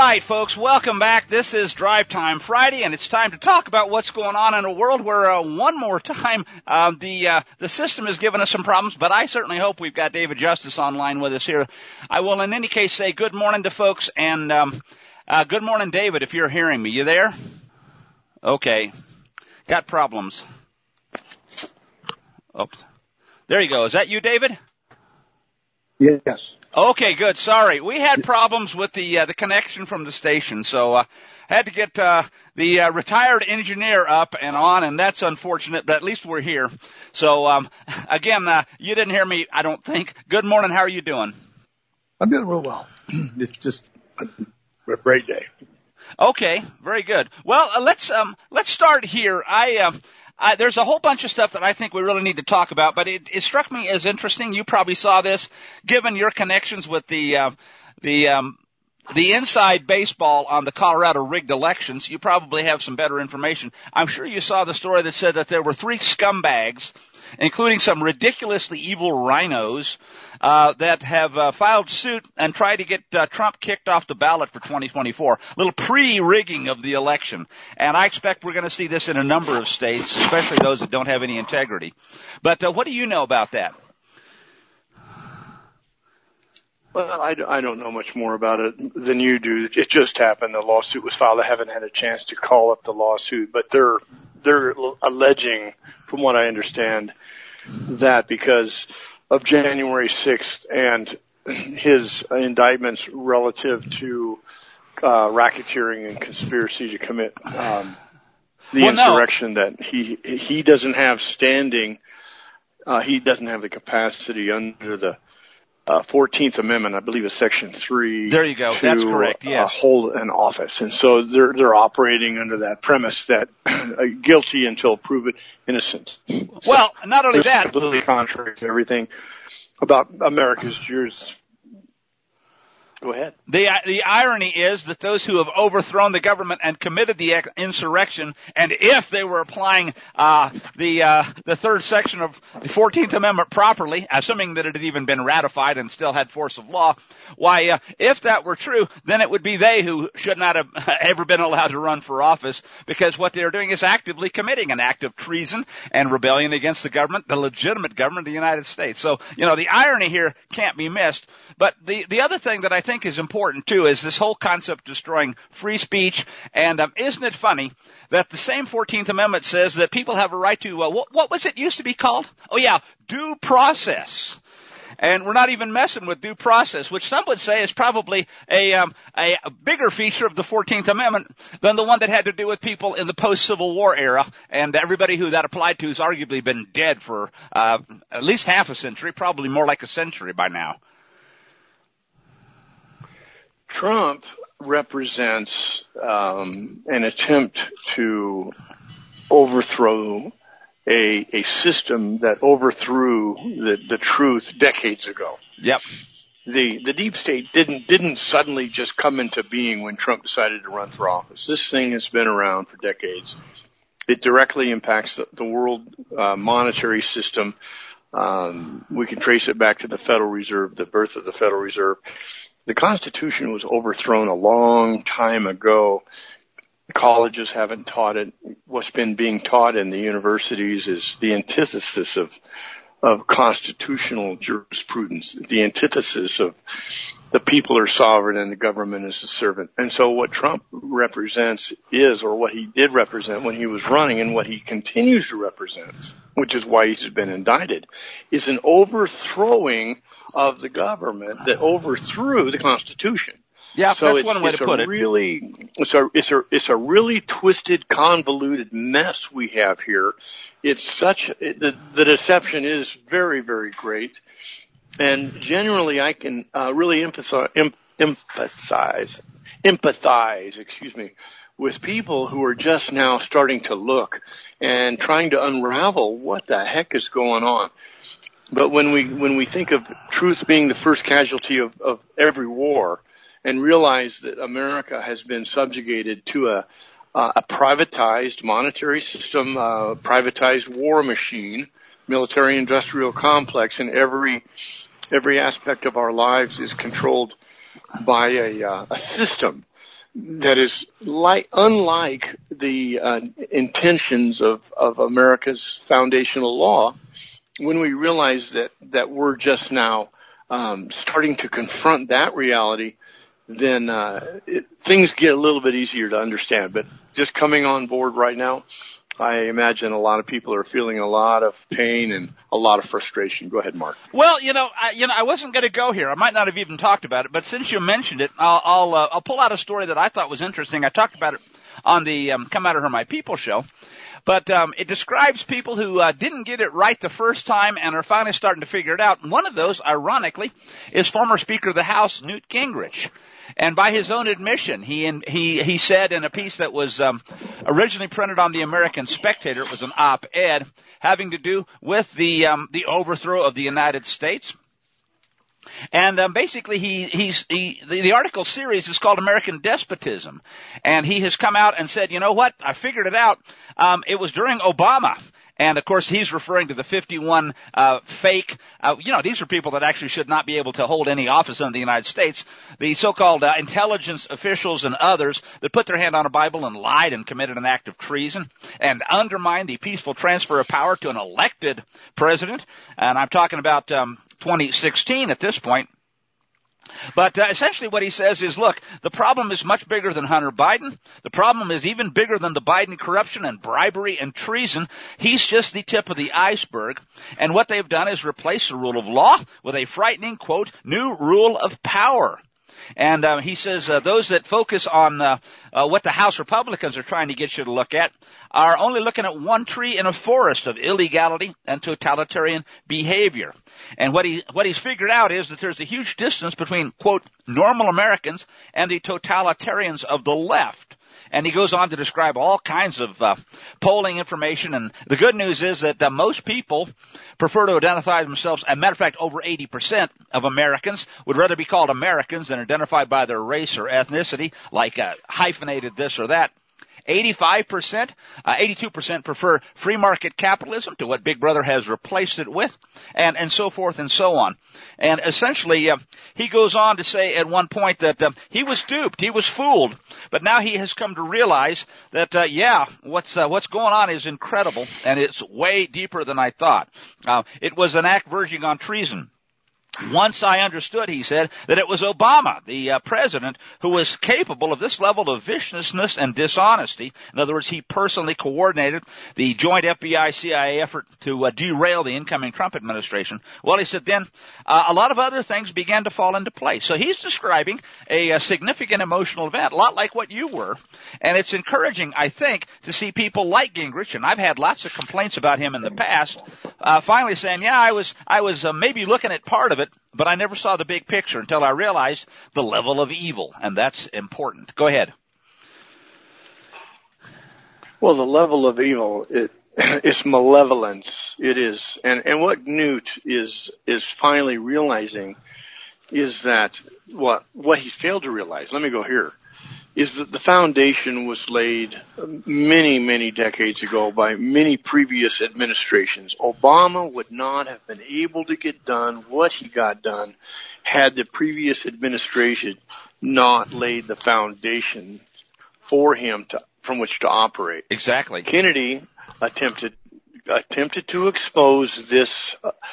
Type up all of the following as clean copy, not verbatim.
right, folks, welcome back. This is Drive Time Friday, and it's time to talk about what's going on in a world where, one more time, the system has given us some problems, but I certainly hope we've got David Justice online with us here. I will, in any case, say good morning to folks, and good morning, David, if you're hearing me. You there? Okay. Got problems. Oops. There you go. Is that you, David? Yes. Okay, good. Sorry. We had problems with the connection from the station, so had to get the retired engineer up and on, and that's unfortunate, but at least we're here. So, again, you didn't hear me, I don't think. Good morning. How are you doing? I'm doing real well. It's just a great day. Okay, very good. Well, let's start here. There's a whole bunch of stuff that I think we really need to talk about, but it struck me as interesting. You probably saw this, given your connections with the inside baseball on the Colorado rigged elections. You probably have some better information. I'm sure you saw the story that said that there were 3 scumbags, including some ridiculously evil rhinos, that have filed suit and tried to get Trump kicked off the ballot for 2024. A little pre-rigging of the election. And I expect we're going to see this in a number of states, especially those that don't have any integrity. But what do you know about that? Well, I don't know much more about it than you do. It just happened. The lawsuit was filed. I haven't had a chance to call up the lawsuit, but they're alleging, from what I understand, that because of January 6th and his indictments relative to racketeering and conspiracy to commit insurrection, that he doesn't have standing. He doesn't have the capacity under the 14th Amendment, I believe it's Section 3. There you go. That's correct. Yes. Hold an office. And so they're operating under that premise that guilty until proven innocent. Well, not only that. Completely contrary to everything about America's jurisprudence. Go ahead. The irony is that those who have overthrown the government and committed the insurrection, and if they were applying the third section of the 14th Amendment properly, assuming that it had even been ratified and still had force of law, why, if that were true, then it would be they who should not have ever been allowed to run for office, because what they're doing is actively committing an act of treason and rebellion against the government, the legitimate government of the United States. So, the irony here can't be missed. But the other thing that I think is important too is this whole concept of destroying free speech. And isn't it funny that the same 14th Amendment says that people have a right to what was it used to be called? Oh yeah, due process. And we're not even messing with due process, which some would say is probably a bigger feature of the 14th Amendment than the one that had to do with people in the post-Civil War era. And everybody who that applied to has arguably been dead for at least half a century, probably more like a century by now. Trump represents an attempt to overthrow a system that overthrew the truth decades ago. Yep. The deep state didn't suddenly just come into being when Trump decided to run for office. This thing has been around for decades. It directly impacts the world monetary system. We can trace it back to the Federal Reserve, the birth of the Federal Reserve. The Constitution was overthrown a long time ago. Colleges haven't taught it. What's been being taught in the universities is the antithesis of constitutional jurisprudence, the antithesis of the people are sovereign and the government is a servant. And so what Trump represents is, or what he did represent when he was running and what he continues to represent, which is why he's been indicted, is an overthrowing of the government that overthrew the Constitution. Yeah, so that's one way to put it. It's a really twisted, convoluted mess we have here. It's the deception is very, very great. And generally I can really empathize with people who are just now starting to look and trying to unravel what the heck is going on. But when we think of truth being the first casualty of every war, and realize that America has been subjugated to a privatized monetary system, a privatized war machine, military-industrial complex, and every aspect of our lives is controlled by a system that is unlike the intentions of America's foundational law. When we realize that we're just now starting to confront that reality, then things get a little bit easier to understand. But just coming on board right now, I imagine a lot of people are feeling a lot of pain and a lot of frustration. Go ahead, Mark. Well, I wasn't going to go here. I might not have even talked about it, but since you mentioned it, I'll pull out a story that I thought was interesting. I talked about it on the Come Out of Her My People show. But it describes people who didn't get it right the first time and are finally starting to figure it out. And one of those, ironically, is former Speaker of the House, Newt Gingrich. And by his own admission, he said in a piece that was originally printed on the American Spectator, it was an op-ed having to do with the overthrow of the United States. And basically, the article series is called American Despotism, and he has come out and said, you know what? I figured it out. It was during Obama. And, of course, he's referring to the 51 fake, these are people that actually should not be able to hold any office in the United States, the so-called intelligence officials and others that put their hand on a Bible and lied and committed an act of treason and undermined the peaceful transfer of power to an elected president. And I'm talking about 2016 at this point. But essentially what he says is, look, the problem is much bigger than Hunter Biden. The problem is even bigger than the Biden corruption and bribery and treason. He's just the tip of the iceberg. And what they've done is replace the rule of law with a frightening, quote, new rule of power. And he says those that focus on what the House Republicans are trying to get you to look at are only looking at one tree in a forest of illegality and totalitarian behavior. And what he's figured out is that there's a huge distance between, quote, normal Americans and the totalitarians of the left. And he goes on to describe all kinds of polling information. And the good news is that most people prefer to identify themselves. As a matter of fact, over 80% of Americans would rather be called Americans than identified by their race or ethnicity, like hyphenated this or that. 82% prefer free market capitalism to what Big Brother has replaced it with, and so forth and so on. And essentially, he goes on to say at one point that he was duped, he was fooled, but now he has come to realize that, what's going on is incredible, and it's way deeper than I thought. It was an act verging on treason. Once I understood, he said, that it was Obama, the president, who was capable of this level of viciousness and dishonesty. In other words, he personally coordinated the joint FBI-CIA effort to derail the incoming Trump administration. Well, he said then a lot of other things began to fall into place. So he's describing a significant emotional event, a lot like what you were. And it's encouraging, I think, to see people like Gingrich, and I've had lots of complaints about him in the past, finally saying, I was maybe looking at part of it, but I never saw the big picture until I realized the level of evil, and that's important. Go ahead. Well, the level of evil, it's malevolence. It is. And what Newt is finally realizing is that what he failed to realize, let me go here, is that the foundation was laid many, many decades ago by many previous administrations. Obama would not have been able to get done what he got done had the previous administration not laid the foundation for him from which to operate. Exactly. Kennedy attempted to expose this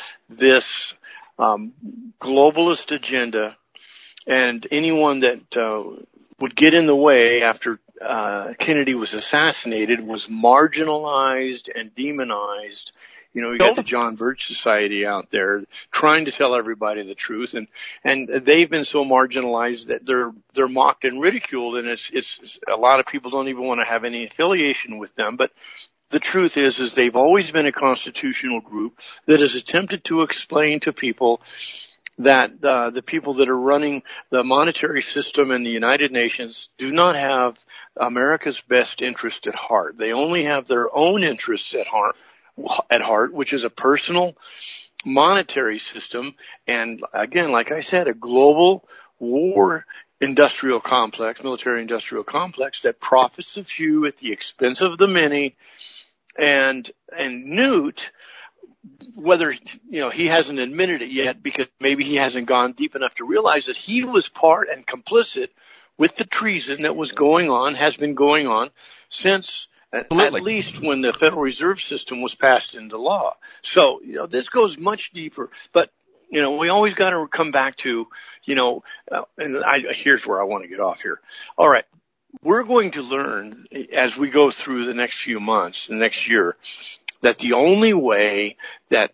globalist agenda, and anyone that would get in the way after Kennedy was assassinated was marginalized and demonized. You know, you got the John Birch Society out there trying to tell everybody the truth, and they've been so marginalized that they're mocked and ridiculed, and it's a lot of people don't even want to have any affiliation with them. But the truth is they've always been a constitutional group that has attempted to explain to people that the people that are running the monetary system in the United Nations do not have America's best interest at heart. They only have their own interests at heart, which is a personal monetary system, and again, like I said, a global war industrial complex, military industrial complex that profits a few at the expense of the many. And Newt, whether, he hasn't admitted it yet because maybe he hasn't gone deep enough to realize that he was part and complicit with the treason that was going on, has been going on since at least when the Federal Reserve System was passed into law. So, this goes much deeper, but, we always got to come back to, here's where I want to get off here. All right. We're going to learn as we go through the next few months, the next year, that the only way that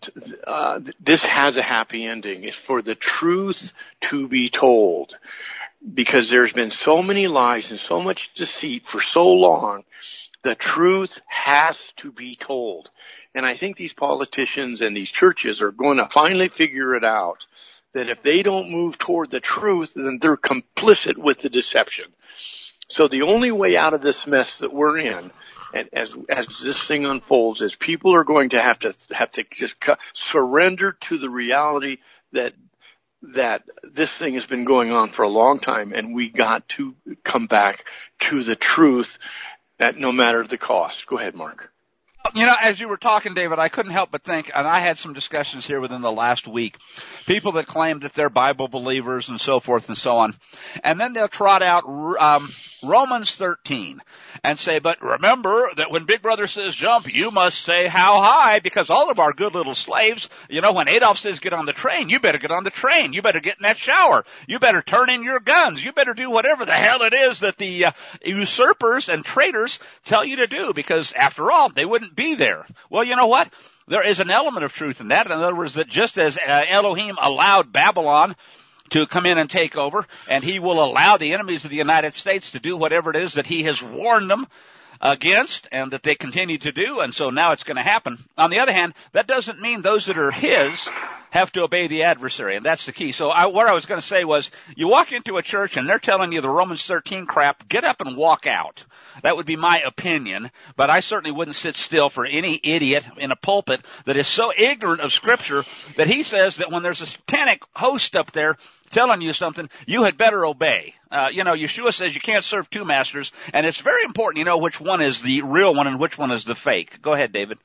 this has a happy ending is for the truth to be told. Because there's been so many lies and so much deceit for so long, the truth has to be told. And I think these politicians and these churches are going to finally figure it out, that if they don't move toward the truth, then they're complicit with the deception. So the only way out of this mess that we're in, and as this thing unfolds, is people are going to have to just surrender to the reality that this thing has been going on for a long time, and we got to come back to the truth at no matter the cost. Go ahead, Mark. As you were talking, David, I couldn't help but think, and I had some discussions here within the last week, people that claim that they're Bible believers and so forth and so on, and then they'll trot out Romans 13 and say, but remember that when Big Brother says jump, you must say how high, because all of our good little slaves, when Adolf says get on the train, you better get on the train, you better get in that shower, you better turn in your guns, you better do whatever the hell it is that the usurpers and traitors tell you to do, because after all, they wouldn't be there. Well, you know what? There is an element of truth in that. In other words, that just as Elohim allowed Babylon to come in and take over, and he will allow the enemies of the United States to do whatever it is that he has warned them against, and that they continue to do, and so now it's going to happen. On the other hand, that doesn't mean those that are his have to obey the adversary, and that's the key. So what I was going to say was, you walk into a church and they're telling you the Romans 13 crap, get up and walk out. That would be my opinion, but I certainly wouldn't sit still for any idiot in a pulpit that is so ignorant of Scripture that he says that when there's a satanic host up there telling you something, you had better obey. Yeshua says you can't serve two masters, and it's very important you know which one is the real one and which one is the fake. Go ahead, David.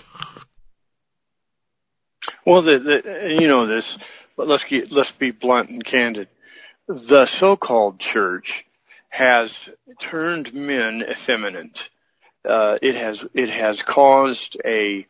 Well, this, but let's be blunt and candid. The so-called church has turned men effeminate. It has caused a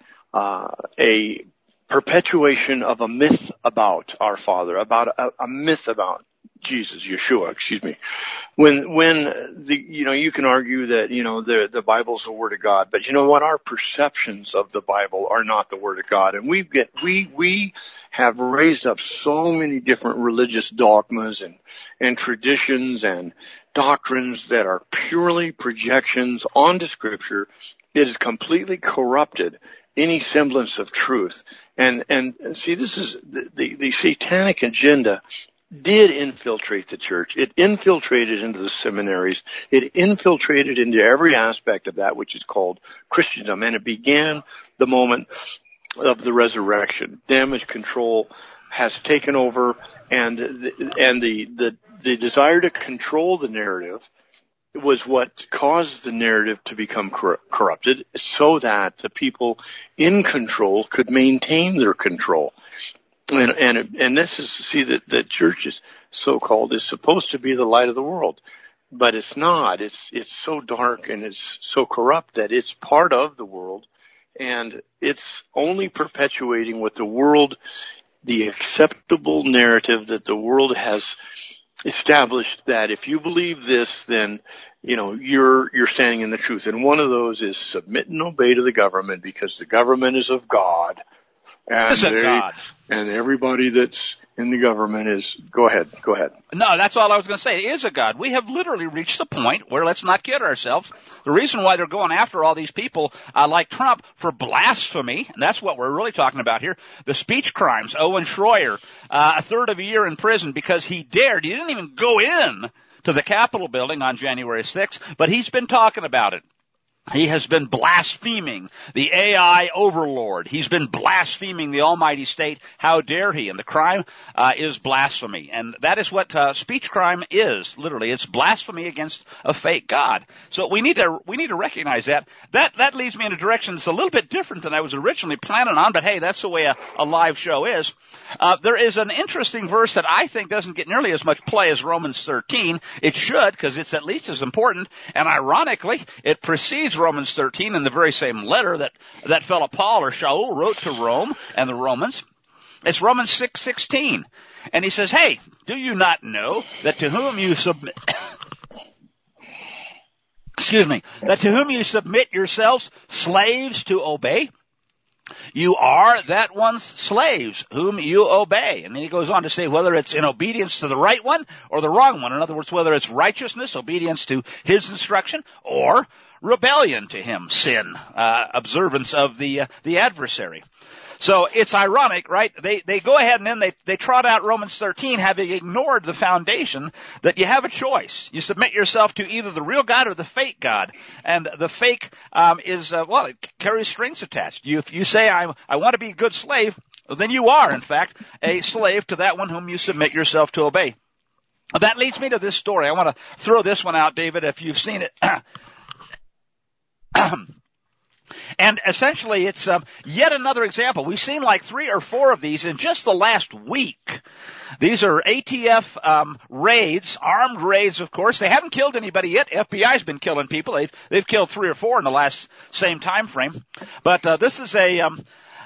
perpetuation of a myth about our Father, about a myth about Jesus, Yeshua, excuse me. When you can argue that, the Bible's the Word of God, but you know what? Our perceptions of the Bible are not the Word of God. And we have raised up so many different religious dogmas and traditions and doctrines that are purely projections onto Scripture. It has completely corrupted any semblance of truth. And see, this is the satanic agenda did infiltrate the church. It infiltrated into the seminaries. It infiltrated into every aspect of that which is called Christendom. And it began the moment of the resurrection. Damage control has taken over, and the desire to control the narrative was what caused the narrative to become corrupted, so that the people in control could maintain their control. And this is to see that the church is so-called is supposed to be the light of the world, but it's not. It's so dark and it's so corrupt that it's part of the world, and it's only perpetuating what the world, the acceptable narrative that the world has established, that if you believe this, then you're standing in the truth. And one of those is submit and obey to the government, because the government is of God. And everybody that's in the government is, go ahead. No, that's all I was going to say. It is a God. We have literally reached the point where, let's not kid ourselves, the reason why they're going after all these people like Trump for blasphemy, and that's what we're really talking about here, the speech crimes. Owen Schroyer, a third of a year in prison because he didn't even go in to the Capitol building on January 6th, but he's been talking about it. He has been blaspheming the AI overlord. He's been blaspheming the almighty state. How dare he? And the crime is blasphemy. And that is what speech crime is, literally. It's blasphemy against a fake God. So we need to recognize that. That leads me in a direction that's a little bit different than I was originally planning on, but hey, that's the way a live show is. There is an interesting verse that I think doesn't get nearly as much play as Romans 13. It should, because it's at least as important. And ironically, it precedes Romans 13 in the very same letter that fellow Paul or Shaul wrote to Rome and the Romans. It's Romans 6:16. And he says, hey, do you not know that to whom you submit, that to whom you submit yourselves slaves to obey? You are that one's slaves whom you obey. And then he goes on to say whether it's in obedience to the right one or the wrong one. In other words, whether it's righteousness, obedience to his instruction, or rebellion to him, sin, observance of the adversary. So it's ironic, right? They go ahead and then they trot out Romans 13, having ignored the foundation that you have a choice. You submit yourself to either the real God or the fake God. And the fake it carries strings attached. If you say, I want to be a good slave, then you are, in fact, a slave to that one whom you submit yourself to obey. That leads me to this story. I want to throw this one out, David, if you've seen it. And essentially, it's yet another example. We've seen like 3 or 4 of these in just the last week. These are ATF raids, armed raids, of course. They haven't killed anybody yet. FBI's been killing people. They've killed 3 or 4 in the last same time frame. But this is an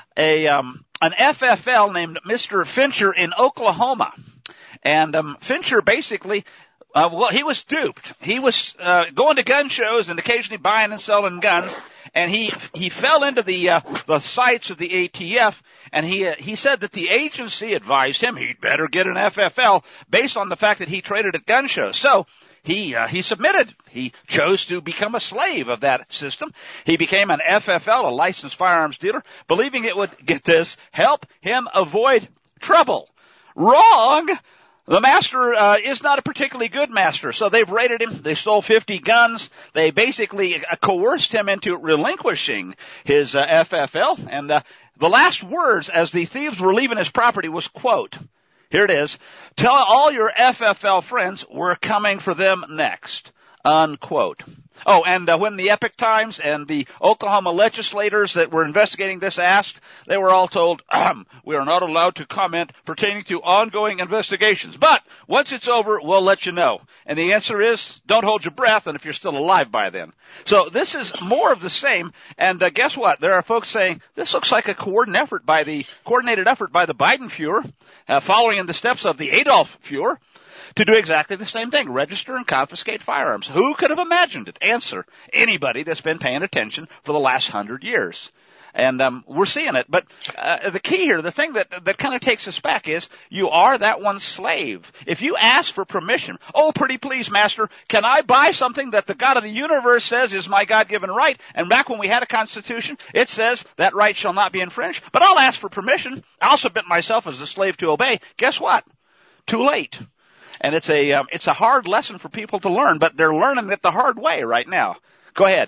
FFL named Mr. Fincher in Oklahoma. And Fincher basically, he was duped. He was going to gun shows and occasionally buying and selling guns, and he fell into the sights of the ATF, and he said that the agency advised him he'd better get an FFL based on the fact that he traded at gun shows. So he submitted. He chose to become a slave of that system. He became an FFL, a licensed firearms dealer, believing it would, get this, help him avoid trouble. Wrong! The master is not a particularly good master, so they've raided him. They stole 50 guns. They basically coerced him into relinquishing his FFL. And the last words as the thieves were leaving his property was, quote, here it is, tell all your FFL friends we're coming for them next, unquote. Oh, and when the Epic Times and the Oklahoma legislators that were investigating this asked, they were all told, we are not allowed to comment pertaining to ongoing investigations. But once it's over, we'll let you know. And the answer is, don't hold your breath, and if you're still alive by then. So this is more of the same. And guess what? There are folks saying, this looks like a coordinated effort by the Biden Fuhrer, following in the steps of the Adolf Fuhrer, to do exactly the same thing, register and confiscate firearms. Who could have imagined it? Answer, anybody that's been paying attention for the last 100 years. And we're seeing it. But the key here, the thing that kind of takes us back is you are that one's slave. If you ask for permission, oh, pretty please, master, can I buy something that the God of the universe says is my God-given right? And back when we had a constitution, it says that right shall not be infringed. But I'll ask for permission. I'll submit myself as a slave to obey. Guess what? Too late. And it's a hard lesson for people to learn, but they're learning it the hard way right now. Go ahead.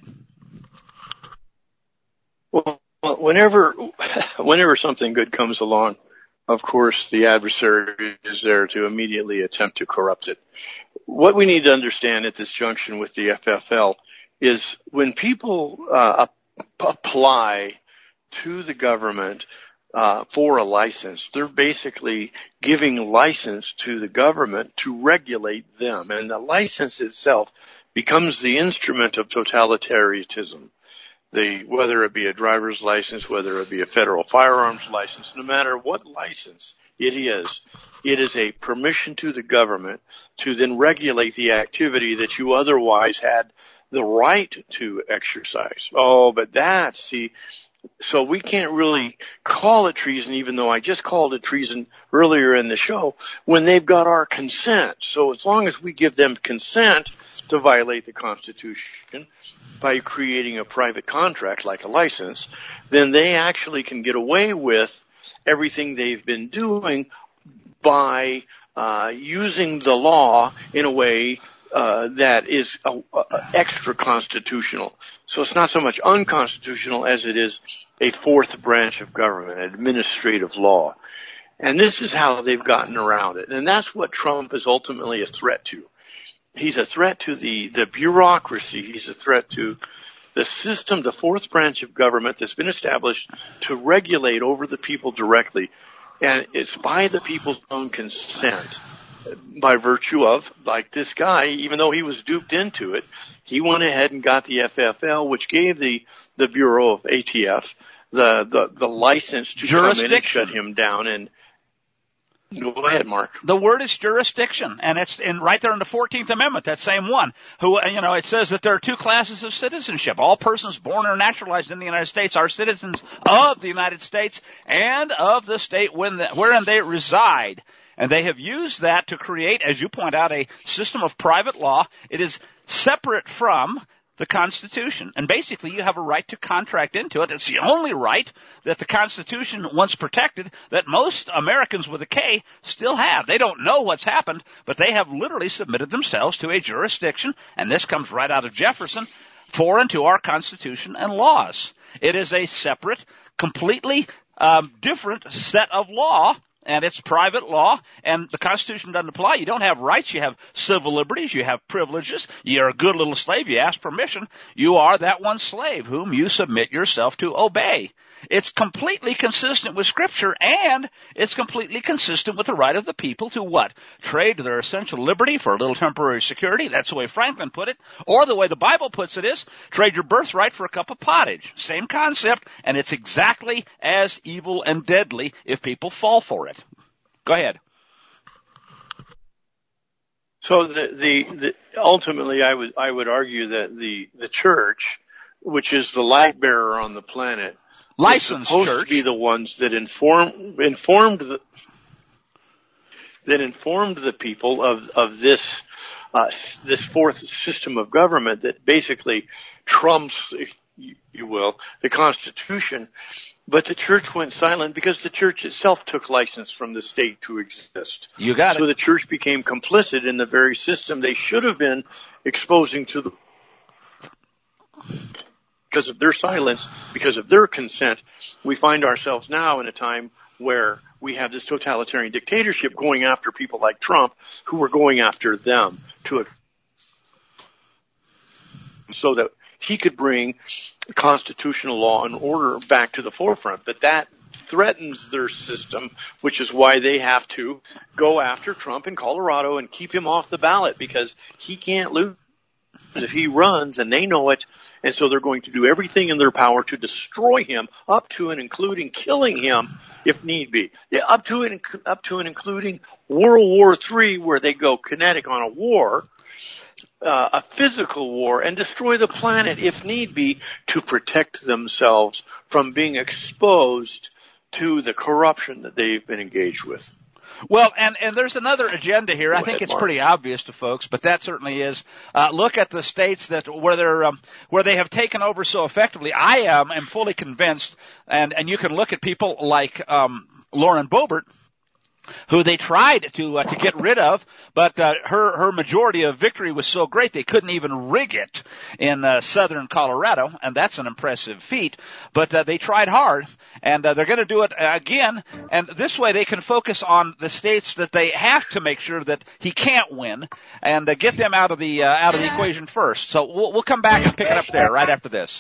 Well, whenever something good comes along, of course, the adversary is there to immediately attempt to corrupt it. What we need to understand at this junction with the FFL is when people apply to the government for a license, they're basically giving license to the government to regulate them, and the license itself becomes the instrument of totalitarianism. Whether it be a driver's license, whether it be a federal firearms license, no matter what license it is a permission to the government to then regulate the activity that you otherwise had the right to exercise. Oh, but so we can't really call it treason, even though I just called it treason earlier in the show, when they've got our consent. So as long as we give them consent to violate the Constitution by creating a private contract like a license, then they actually can get away with everything they've been doing by using the law in a way that is extra constitutional. So it's not so much unconstitutional as it is a fourth branch of government, administrative law. And this is how they've gotten around it. And that's what Trump is ultimately a threat to. He's a threat to the bureaucracy. He's a threat to the system, the fourth branch of government that's been established to regulate over the people directly. And it's by the people's own consent, by virtue of, like this guy, even though he was duped into it, he went ahead and got the FFL, which gave the Bureau of ATF the license to come in and shut him down. And go ahead, Mark. The word is jurisdiction, and it's right there in the 14th Amendment, that same one. It says that there are two classes of citizenship. All persons born or naturalized in the United States are citizens of the United States and of the state wherein they reside. And they have used that to create, as you point out, a system of private law. It is separate from the Constitution. And basically, you have a right to contract into it. It's the only right that the Constitution once protected that most Americans with a K still have. They don't know what's happened, but they have literally submitted themselves to a jurisdiction, and this comes right out of Jefferson, foreign to our Constitution and laws. It is a separate, completely different set of law, and it's private law, and the Constitution doesn't apply. You don't have rights. You have civil liberties. You have privileges. You're a good little slave. You ask permission. You are that one slave whom you submit yourself to obey. It's completely consistent with Scripture, and it's completely consistent with the right of the people to what? Trade their essential liberty for a little temporary security. That's the way Franklin put it. Or the way the Bible puts it is, trade your birthright for a cup of pottage. Same concept, and it's exactly as evil and deadly if people fall for it. Go ahead. So ultimately, I would argue that the church, which is the light bearer on the planet, licensed supposed church, to be the ones that informed the people of this fourth system of government that basically trumps, if you will, the Constitution. But the church went silent because the church itself took license from the state to exist. You got it. So the church became complicit in the very system they should have been exposing to the. Because of their silence, because of their consent, we find ourselves now in a time where we have this totalitarian dictatorship going after people like Trump, who are going after them so that he could bring constitutional law and order back to the forefront. But that threatens their system, which is why they have to go after Trump in Colorado and keep him off the ballot, because he can't lose if he runs, and they know it. And so they're going to do everything in their power to destroy him, up to and including killing him if need be. Yeah, up to and including World War III, where they go kinetic on a war, a physical war, and destroy the planet if need be to protect themselves from being exposed to the corruption that they've been engaged with. Well, and there's another agenda here. I think it's pretty obvious to folks, but that certainly is. Look at the states where they have taken over so effectively. I am fully convinced, and you can look at people like Lauren Boebert, who they tried to get rid of, but her majority of victory was so great they couldn't even rig it in southern Colorado, and that's an impressive feat. But they tried hard, and they're going to do it again. And this way they can focus on the states that they have to make sure that he can't win, and get them out of the equation first. So we'll come back and pick it up there right after this.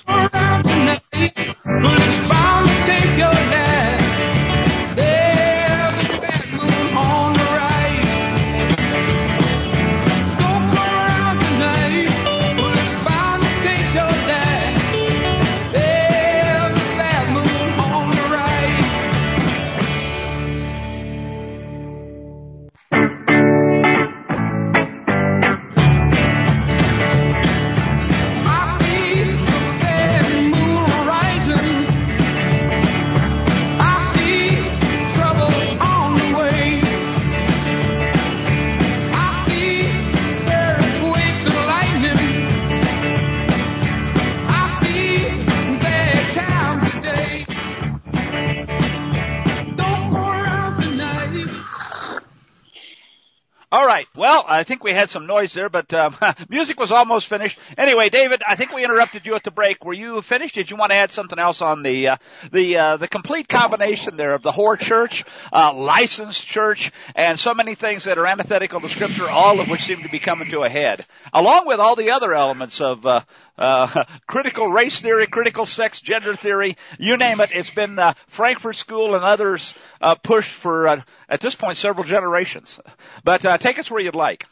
All right. Well, I think we had some noise there, but music was almost finished. Anyway, David, I think we interrupted you at the break. Were you finished? Did you want to add something else on the complete combination there of the whore church, licensed church, and so many things that are antithetical to Scripture, all of which seem to be coming to a head, along with all the other elements of critical race theory, critical sex gender theory, you name it. It's been Frankfurt School and others pushed for at this point several generations. But take us where you'd like.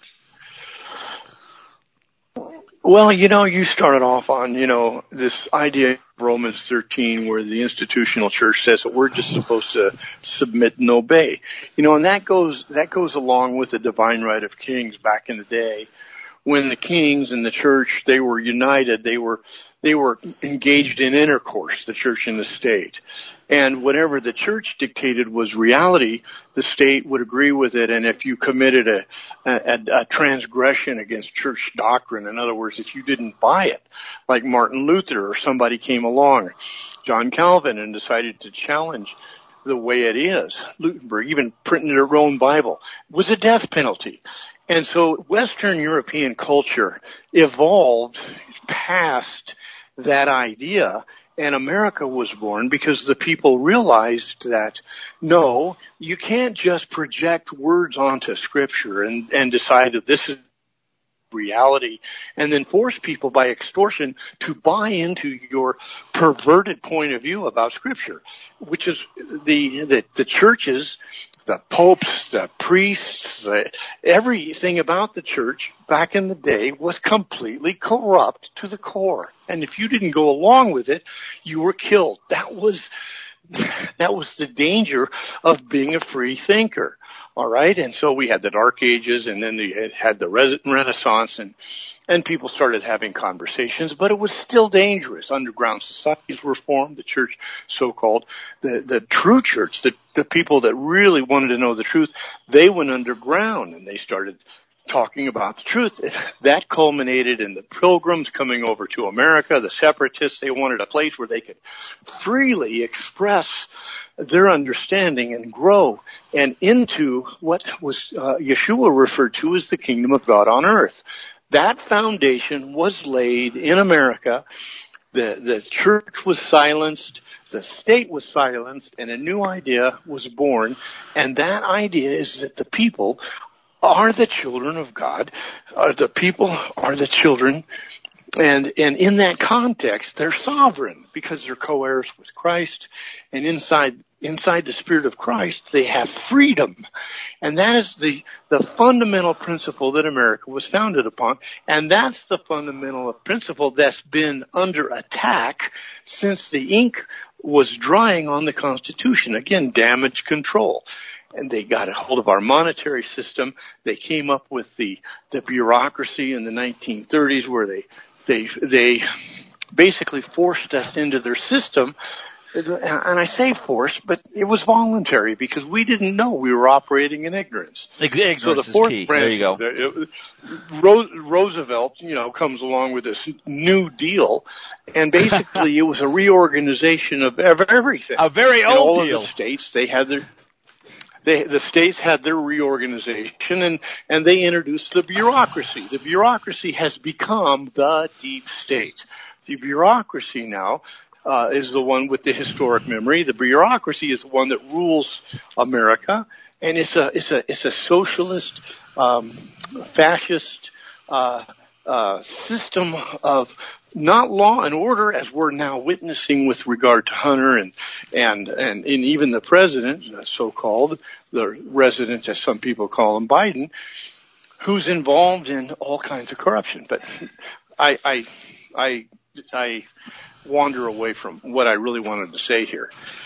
Well, you started off on, this idea of Romans 13 where the institutional church says that we're just supposed to submit and obey. And that goes along with the divine right of kings back in the day when the kings and the church, they were united. They were engaged in intercourse, the church and the state. And whatever the church dictated was reality, the state would agree with it. And if you committed a transgression against church doctrine, in other words, if you didn't buy it, like Martin Luther or somebody came along, John Calvin, and decided to challenge the way it is, Gutenberg even printed their own Bible, was a death penalty. And so Western European culture evolved past that idea, and America was born because the people realized that, no, you can't just project words onto Scripture and decide that this is reality and then force people by extortion to buy into your perverted point of view about Scripture, which is the churches, the popes, the priests, everything about the church back in the day was completely corrupt to the core. And if you didn't go along with it, you were killed. That was the danger of being a free thinker. All right. And so we had the Dark Ages, and then they had the Renaissance, and people started having conversations, but it was still dangerous. Underground societies were formed, the church, so-called, the true church, the people that really wanted to know the truth, they went underground and they started talking about the truth. That culminated in the Pilgrims coming over to America, the Separatists. They wanted a place where they could freely express their understanding and grow and into what was Yeshua referred to as the kingdom of God on earth. That foundation was laid in America. The church was silenced, the state was silenced, and a new idea was born. And that idea is that the people are the children of God. The people are the children. And in that context, they're sovereign because they're co-heirs with Christ. And inside the Spirit of Christ, they have freedom. And that is the fundamental principle that America was founded upon. And that's the fundamental principle that's been under attack since the ink was drying on the Constitution. Again, damage control. And they got a hold of our monetary system. They came up with the bureaucracy in the 1930s where they basically forced us into their system. And I say forced, but it was voluntary because we didn't know we were operating in ignorance. Ignorance so the fourth is key. Branch, there you go. Roosevelt, comes along with this New Deal, and basically it was a reorganization of everything. A very old all deal. Of the states, they had the states had their reorganization, and they introduced the bureaucracy. The bureaucracy has become the deep state. The bureaucracy now is the one with the historic memory. The bureaucracy is the one that rules America, and it's a socialist, fascist system of not law and order, as we're now witnessing with regard to Hunter and even the president, so-called, the resident, as some people call him, Biden, who's involved in all kinds of corruption. But I wander away from what I really wanted to say here.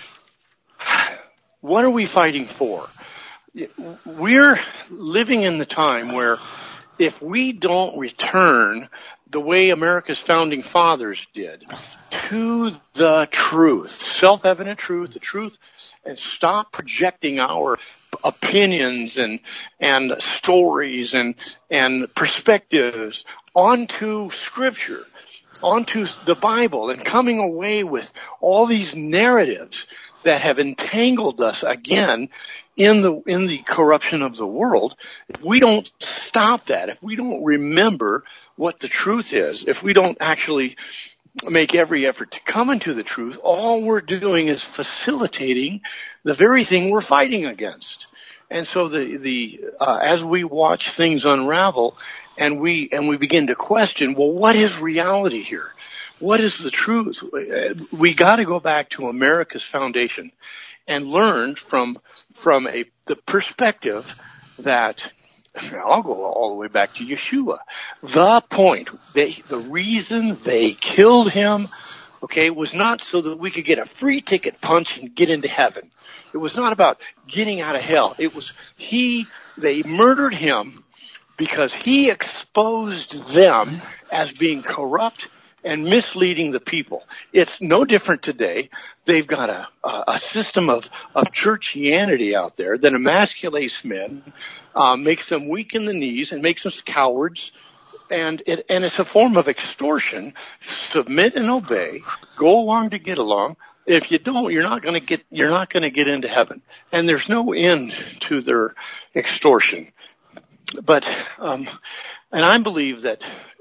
What are we fighting for? We're living in the time where if we don't return the way America's founding fathers did to the truth, self-evident truth, the truth, and stop projecting our opinions and stories and perspectives onto Scripture, onto the Bible and coming away with all these narratives that have entangled us again in the corruption of the world, if we don't stop that, if we don't remember what the truth is, if we don't actually make every effort to come into the truth, all we're doing is facilitating the very thing we're fighting against. And so as we watch things unravel and we begin to question, well, what is reality here? What is the truth? We got to go back to America's foundation and learn from the perspective that, I'll go all the way back to Yeshua. The point, the reason they killed him, was not so that we could get a free ticket punch and get into heaven. It was not about getting out of hell. It was they murdered him because he exposed them as being corrupt and misleading the people. It's no different today. They've got a system of churchianity out there that emasculates men, makes them weak in the knees and makes them cowards. And it's a form of extortion. Submit and obey. Go along to get along. If you don't, you're not going to get into heaven. And there's no end to their extortion. But and I believe that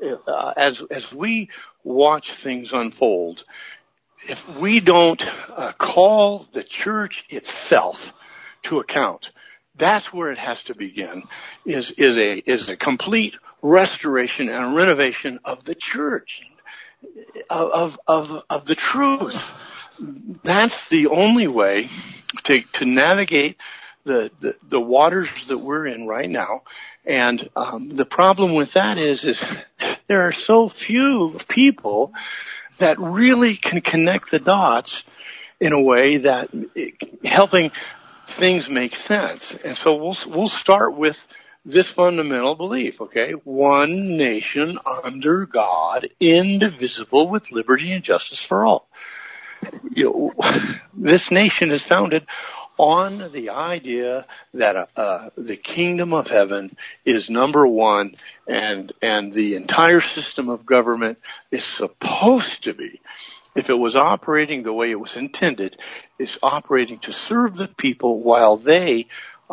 as we watch things unfold, if we don't call the church itself to account, that's where it has to begin. Is a complete restoration and renovation of the church, of the truth. That's the only way to navigate the waters that we're in right now. And the problem with that is there are so few people that really can connect the dots in a way that helping things make sense. And so we'll start with this fundamental belief, okay? One nation under God, indivisible, with liberty and justice for all. This nation is founded on the idea that the kingdom of heaven is number one, and the entire system of government is supposed to be, if it was operating the way it was intended, is operating to serve the people while they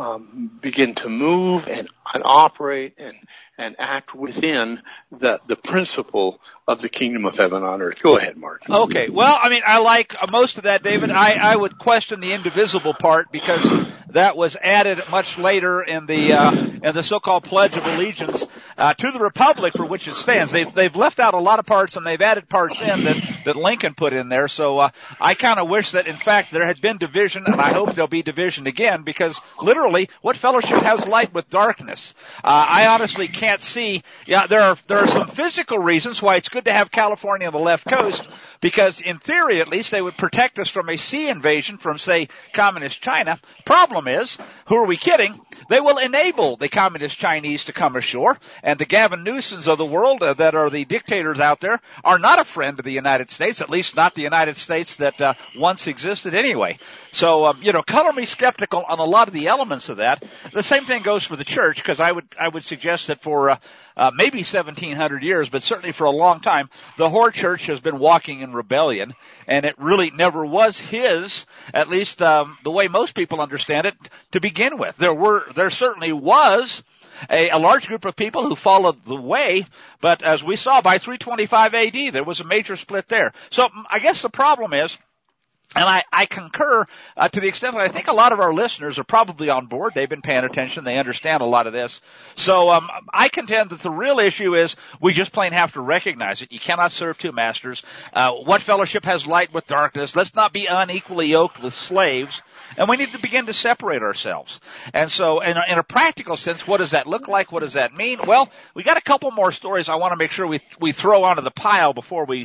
begin to move and operate and act within the principle of the kingdom of heaven on earth. Go ahead, Mark. Okay. Well, I like most of that, David. I would question the indivisible part because that was added much later in the so-called Pledge of Allegiance to the Republic for which it stands. They've left out a lot of parts and they've added parts in that Lincoln put in there. So I kind of wish that in fact there had been division, and I hope there'll be division again, because literally, what fellowship has light with darkness? I honestly can't see. Yeah, there are some physical reasons why it's good to have California on the left coast, because in theory at least they would protect us from a sea invasion from, say, communist China. Problem is, who are we kidding? They will enable the communist Chinese to come ashore, and the Gavin Newsoms of the world that are the dictators out there are not a friend of the United States, at least not the United States that once existed anyway. So, color me skeptical on a lot of the elements of that. The same thing goes for the church, because I would suggest that for maybe 1,700 years, but certainly for a long time, the Horde Church has been walking in rebellion, and it really never was his, at least the way most people understand it, to begin with. There certainly was a large group of people who followed the way, but as we saw by 325 AD, there was a major split there. So I guess the problem is, and I concur to the extent that I think a lot of our listeners are probably on board. They've been paying attention. They understand a lot of this. So I contend that the real issue is we just plain have to recognize it. You cannot serve two masters. What fellowship has light with darkness? Let's not be unequally yoked with slaves. And we need to begin to separate ourselves. And so in a practical sense, what does that look like? What does that mean? Well, we got a couple more stories I want to make sure we throw onto the pile before we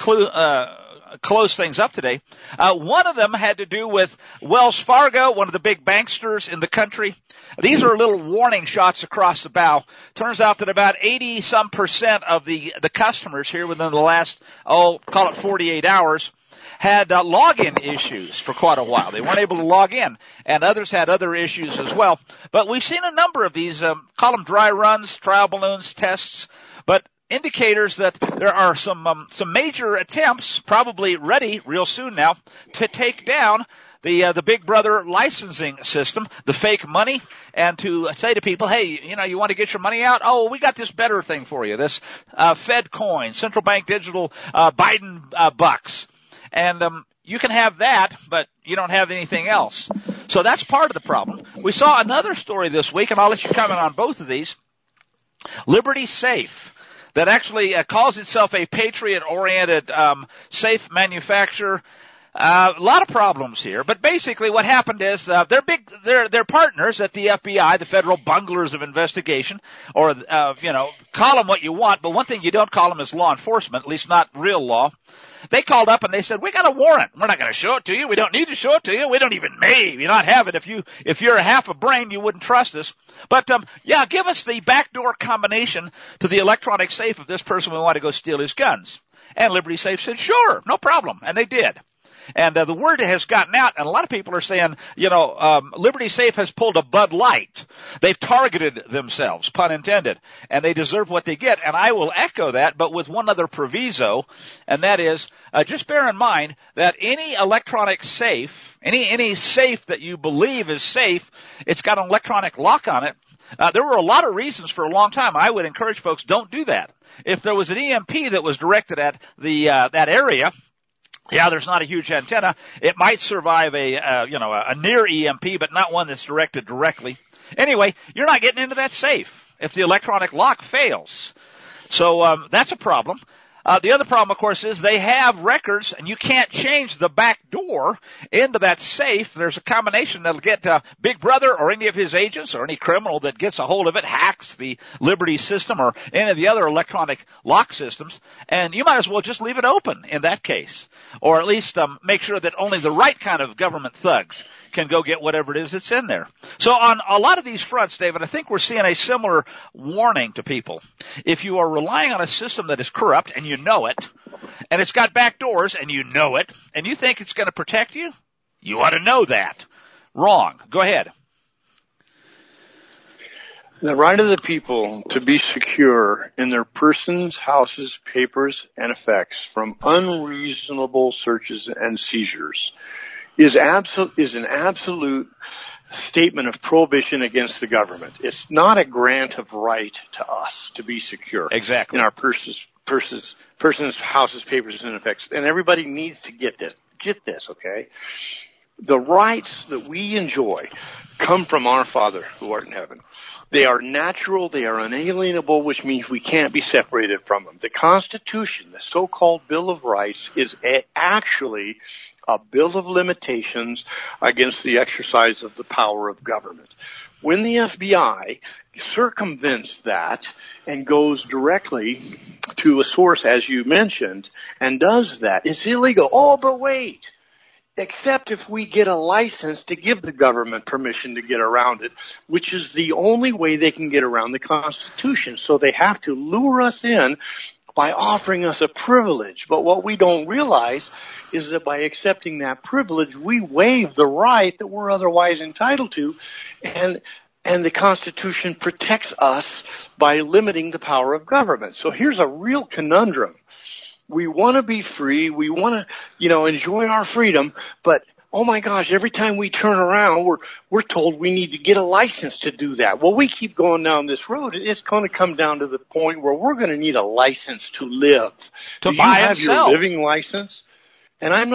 close things up today. One of them had to do with Wells Fargo, one of the big banksters in the country. These are little warning shots across the bow. Turns out that about 80% of the customers here within the last, call it 48 hours, had login issues for quite a while. They weren't able to log in, and others had other issues as well. But we've seen a number of these, call them dry runs, trial balloons, tests. But indicators that there are some major attempts, probably ready real soon now, to take down the Big Brother licensing system, the fake money, and to say to people, hey, you want to get your money out? Oh, we got this better thing for you, this Fed coin, central bank digital Biden bucks. And you can have that, but you don't have anything else. So that's part of the problem. We saw another story this week, and I'll let you comment on both of these. Liberty Safe, that actually calls itself a patriot-oriented safe manufacturer. A lot of problems here, but basically what happened is they're partners at the FBI, the federal bunglers of investigation, or call them what you want, but one thing you don't call them is law enforcement, at least not real law. They called up and they said, we got a warrant. We're not going to show it to you. We don't need to show it to you. We don't even maybe not have it. If you're a half a brain, you wouldn't trust us. But give us the backdoor combination to the electronic safe of this person we want to go steal his guns. And Liberty Safe said, sure, no problem, and they did. And the word has gotten out, and a lot of people are saying, Liberty Safe has pulled a Bud Light. They've targeted themselves, pun intended, and they deserve what they get. And I will echo that, but with one other proviso, and that is, just bear in mind that any electronic safe, any safe that you believe is safe, it's got an electronic lock on it. There were a lot of reasons for a long time. I would encourage folks, don't do that. If there was an EMP that was directed at that area, there's not a huge antenna. It might survive a near EMP, but not one that's directed directly. Anyway, you're not getting into that safe if the electronic lock fails. So that's a problem. The other problem, of course, is they have records, and you can't change the back door into that safe. There's a combination that'll get Big Brother or any of his agents or any criminal that gets a hold of it, hacks the Liberty system or any of the other electronic lock systems, and you might as well just leave it open in that case, or at least make sure that only the right kind of government thugs can go get whatever it is that's in there. So on a lot of these fronts, David, I think we're seeing a similar warning to people. If you are relying on a system that is corrupt and you know it, and it's got back doors and you know it, and you think it's going to protect you, you ought to know that. Wrong. Go ahead. The right of the people to be secure in their persons, houses, papers, and effects from unreasonable searches and seizures is an absolute statement of prohibition against the government. It's not a grant of right to us to be secure. Exactly. In our persons, houses, papers, and effects. And everybody needs to get this. Get this, okay? The rights that we enjoy come from our Father who art in heaven. They are natural, they are unalienable, which means we can't be separated from them. The Constitution, the so-called Bill of Rights, is actually a bill of limitations against the exercise of the power of government. When the FBI circumvents that and goes directly to a source, as you mentioned, and does that, it's illegal. Oh, but wait. Except if we get a license to give the government permission to get around it, which is the only way they can get around the Constitution. So they have to lure us in by offering us a privilege. But what we don't realize is that by accepting that privilege, we waive the right that we're otherwise entitled to, and the Constitution protects us by limiting the power of government. So here's a real conundrum. We want to be free. We want to, enjoy our freedom. But, oh my gosh, every time we turn around, we're told we need to get a license to do that. Well, we keep going down this road. It's going to come down to the point where we're going to need a license to live. To buy and sell. Do you have your living license? And I'm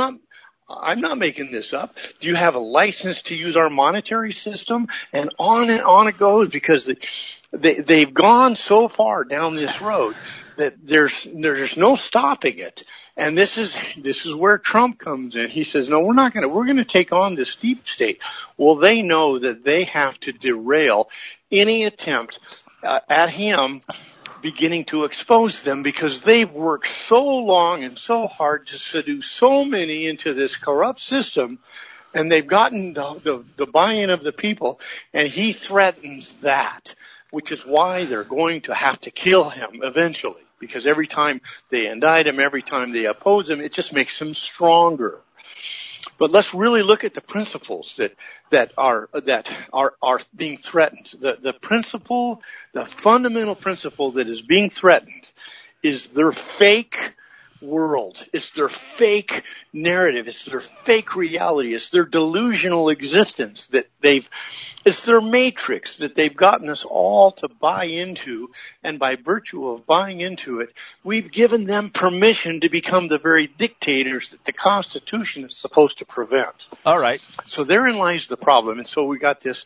not making this up. Do you have a license to use our monetary system? And on it goes, because they've gone so far down this road that there's no stopping it. And this is where Trump comes in. He says, no, we're going to take on this deep state. Well, they know that they have to derail any attempt at him beginning to expose them, because they've worked so long and so hard to seduce so many into this corrupt system, and they've gotten the buy-in of the people, and he threatens that, which is why they're going to have to kill him eventually, because every time they indict him, every time they oppose him, it just makes him stronger. But let's really look at the principles that are being threatened. The fundamental principle that is being threatened is their fake world. It's their fake narrative. It's their fake reality. It's their delusional existence that it's their matrix that they've gotten us all to buy into. And by virtue of buying into it, we've given them permission to become the very dictators that the Constitution is supposed to prevent. All right. So therein lies the problem. And so we got the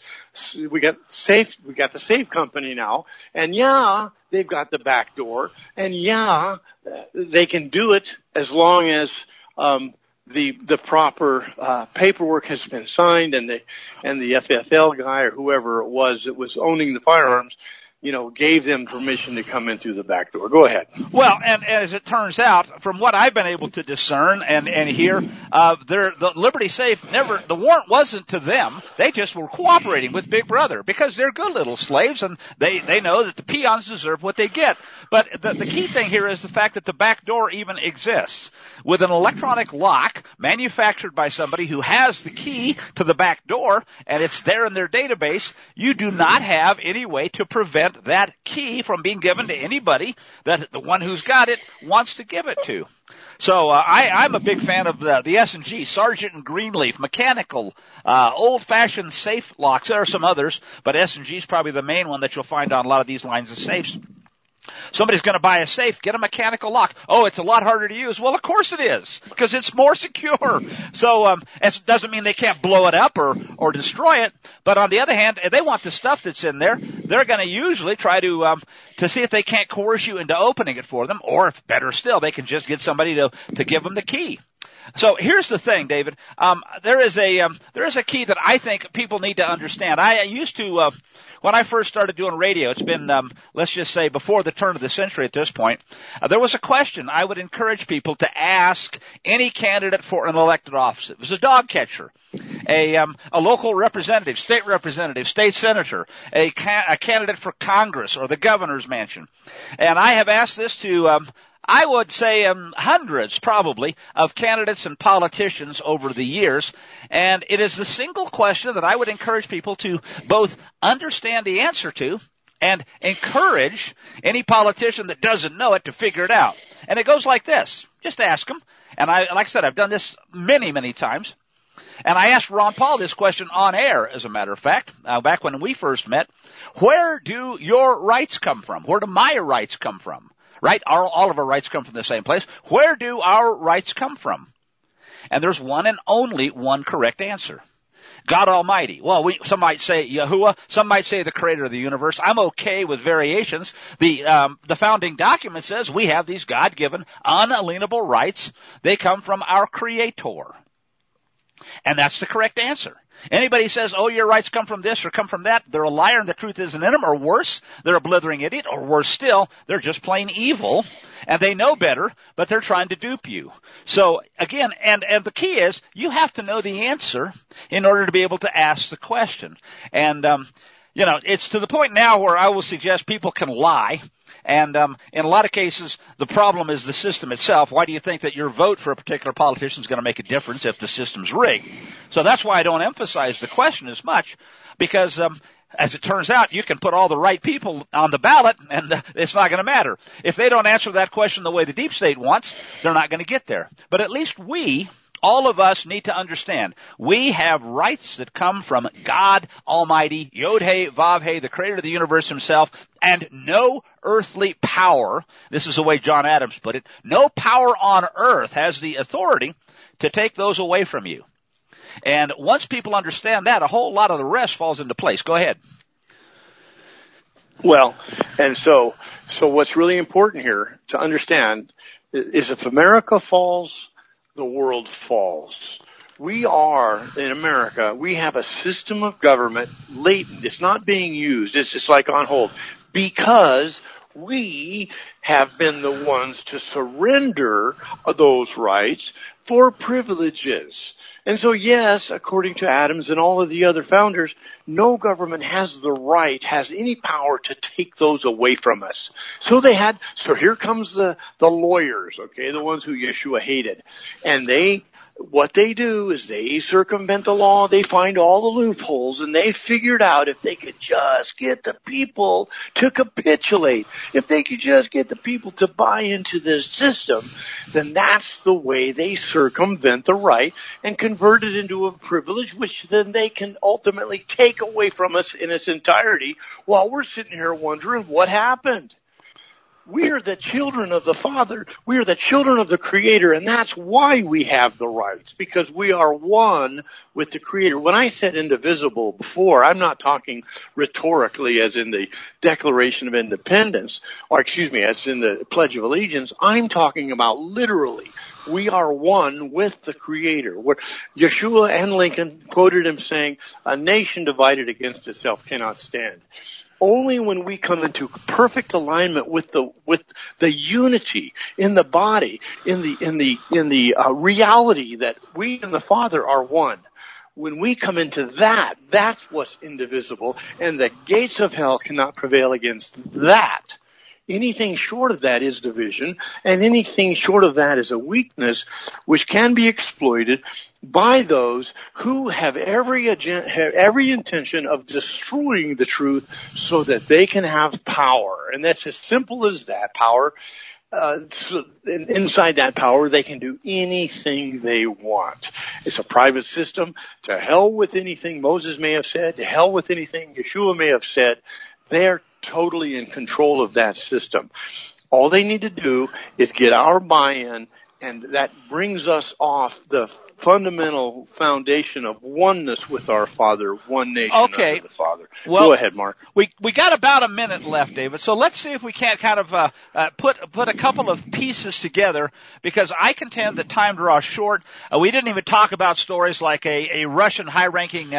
safe company now. And yeah, they've got the back door. And yeah, they can do it as long as the proper paperwork has been signed, and the FFL guy or whoever it was that was owning the firearms, gave them permission to come in through the back door. Go ahead. Well, and as it turns out, from what I've been able to discern and hear, the Liberty Safe the warrant wasn't to them. They just were cooperating with Big Brother because they're good little slaves, and they know that the peons deserve what they get. But the key thing here is the fact that the back door even exists. With an electronic lock manufactured by somebody who has the key to the back door, and it's there in their database, you do not have any way to prevent that key from being given to anybody that the one who's got it wants to give it to. So I'm a big fan of the S&G, Sargent and Greenleaf, mechanical, old-fashioned safe locks. There are some others, but S&G is probably the main one that you'll find on a lot of these lines of safes. Somebody's going to buy a safe, get a mechanical lock. Oh, it's a lot harder to use. Well, of course it is, because it's more secure. So it doesn't mean they can't blow it up or destroy it. But on the other hand, if they want the stuff that's in there, they're going to usually try to see if they can't coerce you into opening it for them, or if better still, they can just get somebody to give them the key. So here's the thing, David. There is a key that I think people need to understand. I used to, when I first started doing radio, it's been, let's just say before the turn of the century at this point, there was a question I would encourage people to ask any candidate for an elected office. It was a dog catcher, a local representative, state senator, a candidate for Congress or the governor's mansion. And I have asked this to, I would say hundreds, probably, of candidates and politicians over the years, and it is the single question that I would encourage people to both understand the answer to and encourage any politician that doesn't know it to figure it out. And it goes like this. Just ask them. And like I said, I've done this many, many times. And I asked Ron Paul this question on air, as a matter of fact, back when we first met. Where do your rights come from? Where do my rights come from? Right? All of our rights come from the same place. Where do our rights come from? And there's one and only one correct answer. God Almighty. Well, some might say Yahuwah. Some might say the creator of the universe. I'm okay with variations. The founding document says we have these God-given, unalienable rights. They come from our creator. And that's the correct answer. Anybody says, oh, your rights come from this or come from that, they're a liar and the truth isn't in them, or worse, they're a blithering idiot, or worse still, they're just plain evil, and they know better, but they're trying to dupe you. So, again, and the key is, you have to know the answer in order to be able to ask the question. And, it's to the point now where I will suggest people can lie. And in a lot of cases, the problem is the system itself. Why do you think that your vote for a particular politician is going to make a difference if the system's rigged? So that's why I don't emphasize the question as much, because as it turns out, you can put all the right people on the ballot, and it's not going to matter. If they don't answer that question the way the deep state wants, they're not going to get there. But at least all of us need to understand, we have rights that come from God Almighty, Yod-Heh, Vav-Heh, the creator of the universe himself, and no earthly power, this is the way John Adams put it, no power on earth has the authority to take those away from you. And once people understand that, a whole lot of the rest falls into place. Go ahead. Well, and so what's really important here to understand is if America falls, the world falls. We are, in America, we have a system of government latent. It's not being used. It's just like on hold. Because we have been the ones to surrender those rights for privileges. And so, yes, according to Adams and all of the other founders, no government has any power to take those away from us. So here comes the lawyers, okay, the ones who Yeshua hated. And they what they do is they circumvent the law, they find all the loopholes, and they figured out if they could just get the people to capitulate, if they could just get the people to buy into this system, then that's the way they circumvent the right and convert it into a privilege, which then they can ultimately take away from us in its entirety while we're sitting here wondering what happened. We are the children of the Father. We are the children of the Creator, and that's why we have the rights, because we are one with the Creator. When I said indivisible before, I'm not talking rhetorically as in the Declaration of Independence, or as in the Pledge of Allegiance. I'm talking about literally. We are one with the Creator. Where Yeshua and Lincoln quoted him saying, "A nation divided against itself cannot stand." Only when we come into perfect alignment with the unity in the body, in the reality that we and the Father are one. When we come into that, that's what's indivisible, and the gates of hell cannot prevail against that. Anything short of that is division, and anything short of that is a weakness which can be exploited by those who have every intention of destroying the truth so that they can have power. And that's as simple as that, power. Inside that power, they can do anything they want. It's a private system. To hell with anything Moses may have said, to hell with anything Yeshua may have said. They're totally in control of that system. All they need to do is get our buy-in, and that brings us off the fundamental foundation of oneness with our Father, one nation under the Father. Well, go ahead, Mark. We got about a minute left, David. So let's see if we can't kind of put a couple of pieces together, because I contend that time draws short. We didn't even talk about stories like a Russian high-ranking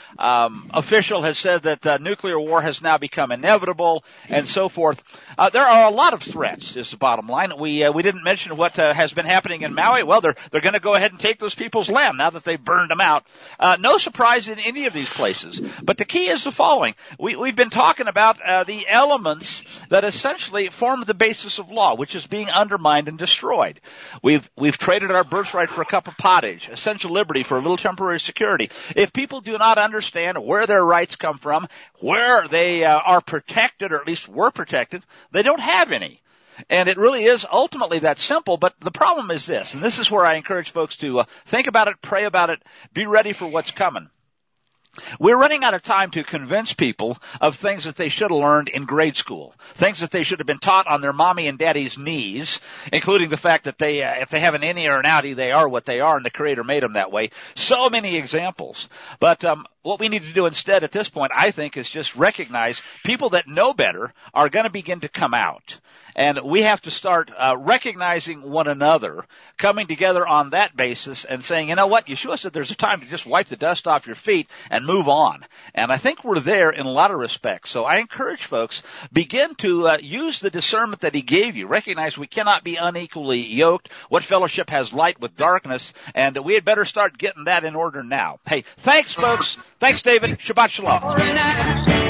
official has said that nuclear war has now become inevitable, and so forth. There are a lot of threats. Is the bottom line. We didn't mention what has been happening in Maui. Well, they're going to go ahead and take those people's land now that they've burned them out. No surprise in any of these places. But the key is the following. We've been talking about the elements that essentially form the basis of law, which is being undermined and destroyed. We've traded our birthright for a cup of pottage, essential liberty for a little temporary security. If people do not understand where their rights come from, where they are protected, or at least were protected, they don't have any. And it really is ultimately that simple, but the problem is this, and this is where I encourage folks to think about it, pray about it, be ready for what's coming. We're running out of time to convince people of things that they should have learned in grade school, things that they should have been taught on their mommy and daddy's knees, including the fact that if they have an innie or an outie, they are what they are, and the Creator made them that way. So many examples. But what we need to do instead at this point, I think, is just recognize people that know better are going to begin to come out. And we have to start recognizing one another, coming together on that basis and saying, you know what, Yeshua said there's a time to just wipe the dust off your feet and move on. And I think we're there in a lot of respects. So I encourage folks, begin to use the discernment that He gave you. Recognize we cannot be unequally yoked. What fellowship has light with darkness? And we had better start getting that in order now. Hey, thanks, folks. Thanks, David. Shabbat Shalom.